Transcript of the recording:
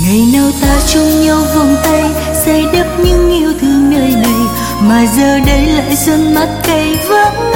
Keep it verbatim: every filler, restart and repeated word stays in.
Ngày nào ta chung nhau vòng tay xây đắp những yêu thương nơi này, mà giờ đây lại dần mắt cay vắng.